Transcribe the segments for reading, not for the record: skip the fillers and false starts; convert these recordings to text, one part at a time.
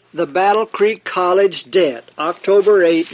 The Battle Creek College Debt, October 8,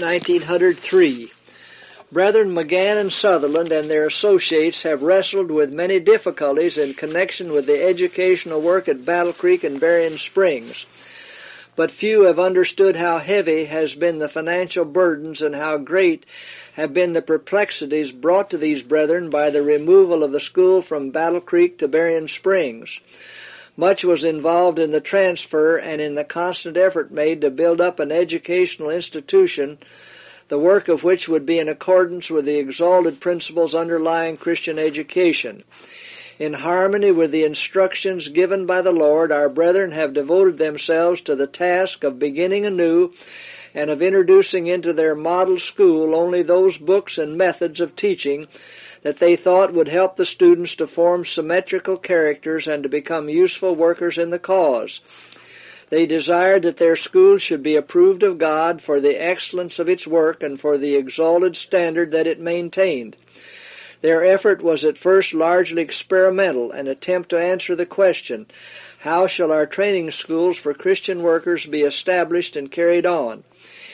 1903. Brethren McGann and Sutherland and their associates have wrestled with many difficulties in connection with the educational work at Battle Creek and Berrien Springs. But few have understood how heavy has been the financial burdens and how great have been the perplexities brought to these brethren by the removal of the school from Battle Creek to Berrien Springs. Much was involved in the transfer and in the constant effort made to build up an educational institution, the work of which would be in accordance with the exalted principles underlying Christian education. In harmony with the instructions given by the Lord, our brethren have devoted themselves to the task of beginning anew and of introducing into their model school only those books and methods of teaching that they thought would help the students to form symmetrical characters and to become useful workers in the cause. They desired that their school should be approved of God for the excellence of its work and for the exalted standard that it maintained. Their effort was at first largely experimental, an attempt to answer the question, how shall our training schools for Christian workers be established and carried on?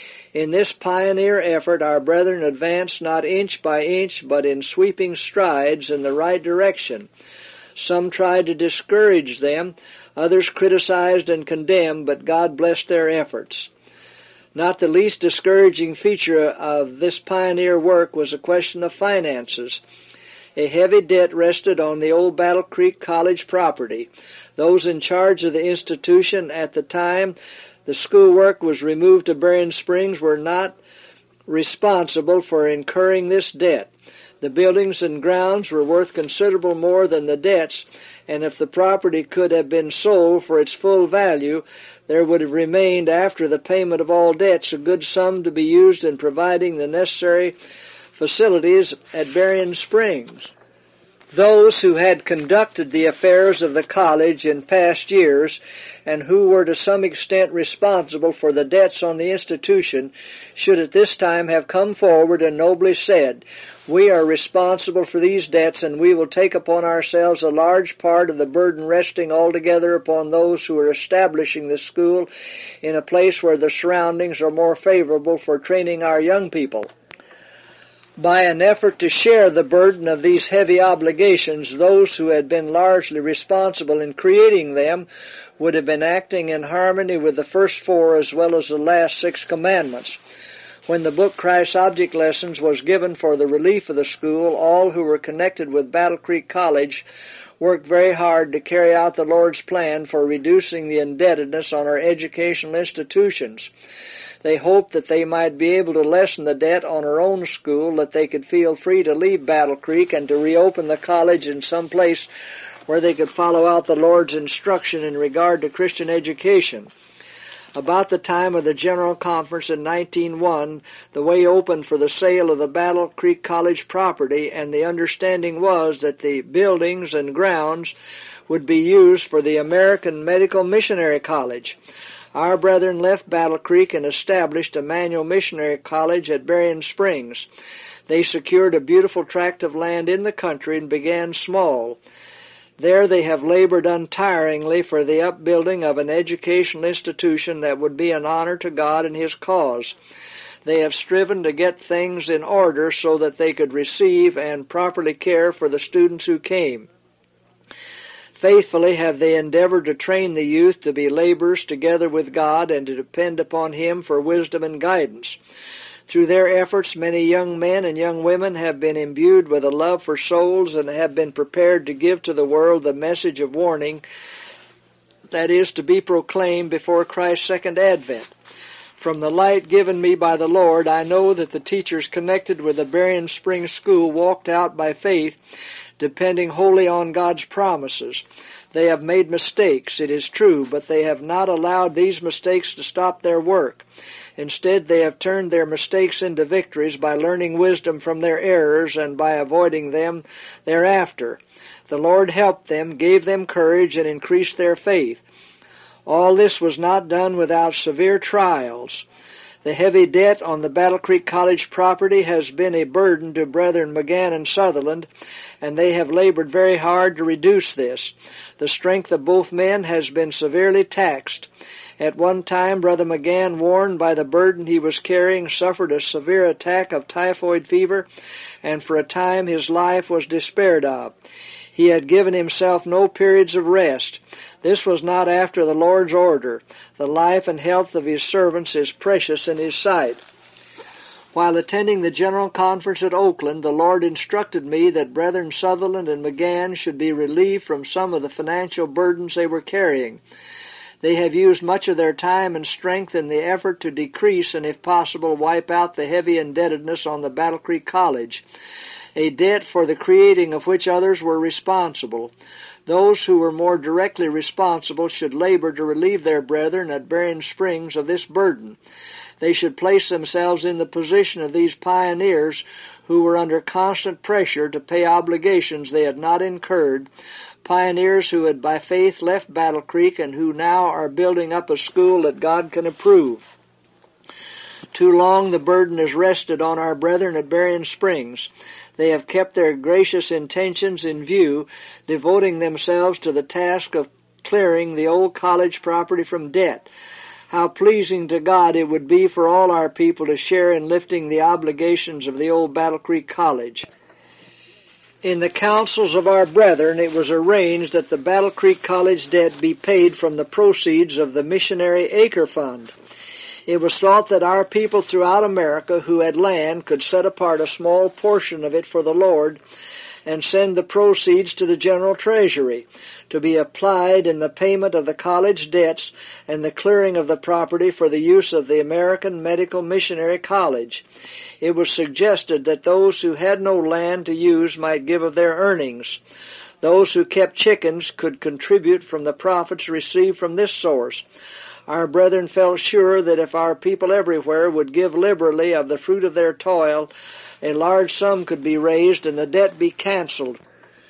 In this pioneer effort, our brethren advanced not inch by inch, but in sweeping strides in the right direction. Some tried to discourage them, others criticized and condemned, but God blessed their efforts. Not the least discouraging feature of this pioneer work was a question of finances. A heavy debt rested on the old Battle Creek College property. Those in charge of the institution at the time the schoolwork was removed to Berrien Springs were not responsible for incurring this debt. The buildings and grounds were worth considerable more than the debts, and if the property could have been sold for its full value, there would have remained, after the payment of all debts, a good sum to be used in providing the necessary facilities at Berrien Springs. Those who had conducted the affairs of the college in past years and who were to some extent responsible for the debts on the institution should at this time have come forward and nobly said, "We are responsible for these debts, and we will take upon ourselves a large part of the burden resting altogether upon those who are establishing the school in a place where the surroundings are more favorable for training our young people." By an effort to share the burden of these heavy obligations, those who had been largely responsible in creating them would have been acting in harmony with the first four as well as the last 6 commandments. When the book Christ's Object Lessons was given for the relief of the school, all who were connected with Battle Creek College worked very hard to carry out the Lord's plan for reducing the indebtedness on our educational institutions. They hoped that they might be able to lessen the debt on our own school, that they could feel free to leave Battle Creek and to reopen the college in some place where they could follow out the Lord's instruction in regard to Christian education. About the time of the General Conference in 1901, the way opened for the sale of the Battle Creek College property, and the understanding was that the buildings and grounds would be used for the American Medical Missionary College. Our brethren left Battle Creek and established a manual missionary college at Berrien Springs. They secured a beautiful tract of land in the country and began small. There they have labored untiringly for the upbuilding of an educational institution that would be an honor to God and His cause. They have striven to get things in order so that they could receive and properly care for the students who came. Faithfully have they endeavored to train the youth to be laborers together with God and to depend upon Him for wisdom and guidance. Through their efforts, many young men and young women have been imbued with a love for souls and have been prepared to give to the world the message of warning that is to be proclaimed before Christ's second advent. From the light given me by the Lord, I know that the teachers connected with the Berrien Springs School walked out by faith, depending wholly on God's promises. They have made mistakes, it is true, but they have not allowed these mistakes to stop their work. Instead, they have turned their mistakes into victories by learning wisdom from their errors and by avoiding them thereafter. The Lord helped them, gave them courage, and increased their faith. All this was not done without severe trials. The heavy debt on the Battle Creek College property has been a burden to Brethren McGann and Sutherland, and they have labored very hard to reduce this. The strength of both men has been severely taxed. At one time, Brother McGann, worn by the burden he was carrying, suffered a severe attack of typhoid fever, and for a time his life was despaired of. He had given himself no periods of rest. This was not after the Lord's order. The life and health of his servants is precious in his sight. While attending the General Conference at Oakland, the Lord instructed me that Brethren Sutherland and McGann should be relieved from some of the financial burdens they were carrying. They have used much of their time and strength in the effort to decrease and, if possible, wipe out the heavy indebtedness on the Battle Creek College, a debt for the creating of which others were responsible. Those who were more directly responsible should labor to relieve their brethren at Berrien Springs of this burden. They should place themselves in the position of these pioneers who were under constant pressure to pay obligations they had not incurred, pioneers who had by faith left Battle Creek and who now are building up a school that God can approve. Too long the burden has rested on our brethren at Berrien Springs. They have kept their gracious intentions in view, devoting themselves to the task of clearing the old college property from debt. How pleasing to God it would be for all our people to share in lifting the obligations of the old Battle Creek College. In the councils of our brethren, it was arranged that the Battle Creek College debt be paid from the proceeds of the Missionary Acre Fund. It was thought that our people throughout America who had land could set apart a small portion of it for the Lord and send the proceeds to the general treasury to be applied in the payment of the college debts and the clearing of the property for the use of the American Medical Missionary College. It was suggested that those who had no land to use might give of their earnings. Those who kept chickens could contribute from the profits received from this source. Our brethren felt sure that if our people everywhere would give liberally of the fruit of their toil, a large sum could be raised and the debt be canceled.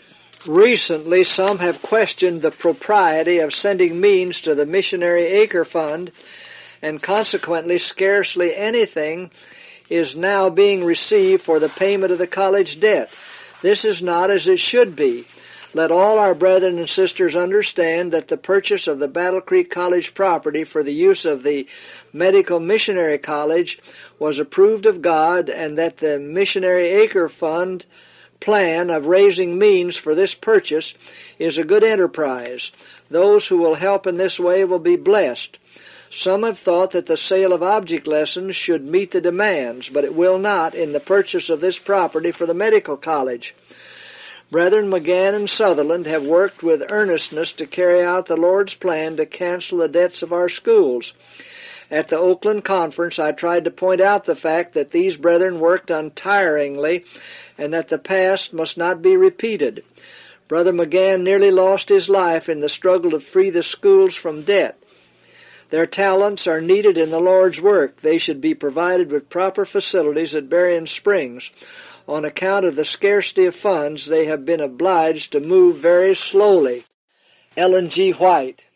Recently, some have questioned the propriety of sending means to the Missionary Acre Fund, and consequently scarcely anything is now being received for the payment of the college debt. This is not as it should be. Let all our brethren and sisters understand that the purchase of the Battle Creek College property for the use of the Medical Missionary College was approved of God, and that the Missionary Acre Fund plan of raising means for this purchase is a good enterprise. Those who will help in this way will be blessed. Some have thought that the sale of object lessons should meet the demands, but it will not in the purchase of this property for the medical college. Brethren McGann and Sutherland have worked with earnestness to carry out the Lord's plan to cancel the debts of our schools. At the Oakland Conference, I tried to point out the fact that these brethren worked untiringly and that the past must not be repeated. Brother McGann nearly lost his life in the struggle to free the schools from debt. Their talents are needed in the Lord's work. They should be provided with proper facilities at Berrien Springs. On account of the scarcity of funds, they have been obliged to move very slowly. Ellen G. White.